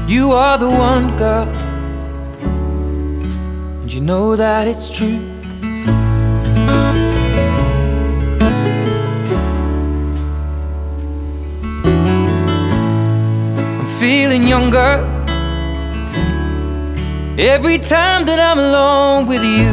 You are the one, girl, and you know that it's true. I'm feeling younger every time that I'm alone with you.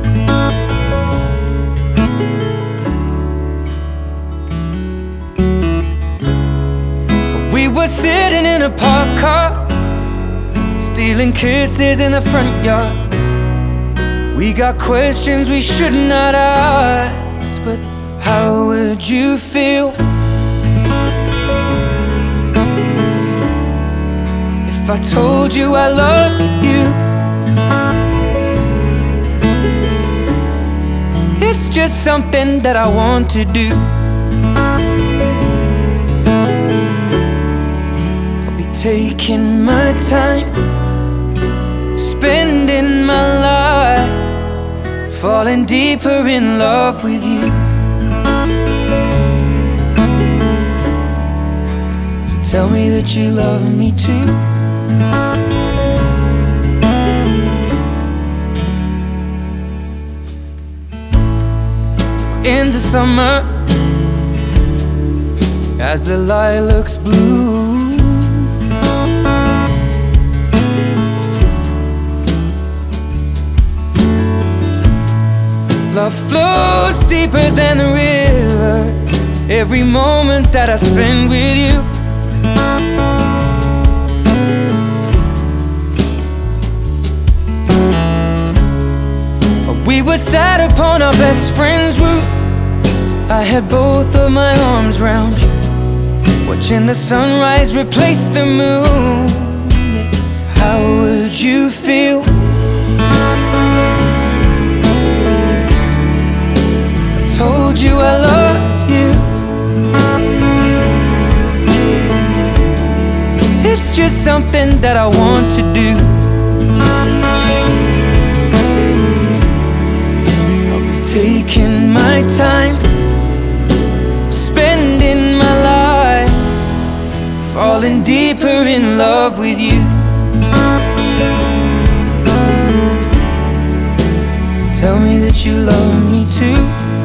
We were sitting in a parked car, stealing kisses in the front yard. We got questions we should not ask, but how would you feel if I told you I loved you? It's just something that I want to do. I'll be taking my time, spending my life, falling deeper in love with you. So tell me that you love me too. In the summer, as the lilacs bloom, love flows deeper than the river. Every moment that I spend with you, we were sat upon our best friend's roof. I had both of my arms round you, watching the sunrise replace the moon. How would you feel if I told you I loved you? It's just something that I want to do. I'll be taking my time, spending my life, falling deeper in love with you. So tell me that you love me too.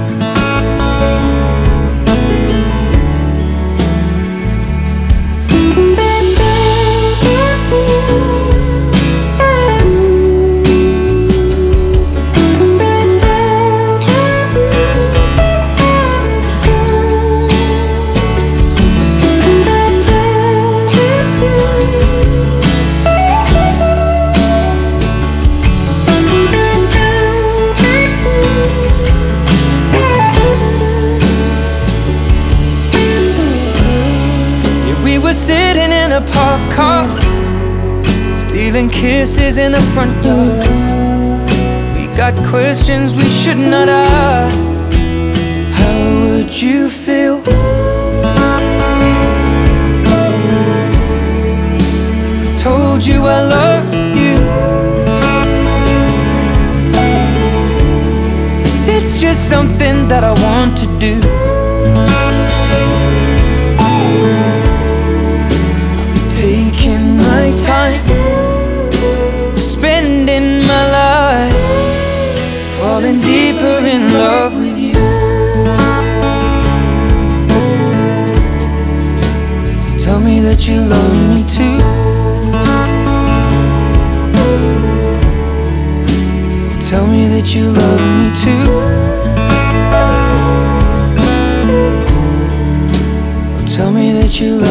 We were sitting in a parked car, stealing kisses in the front yard. We got questions we should not ask. How would you feel if I told you I loved you? It's just something that I want to do. Taking my time, spending my life, falling deeper in love with you. Tell me that you love me too. Tell me that you love me too. Tell me that you love me.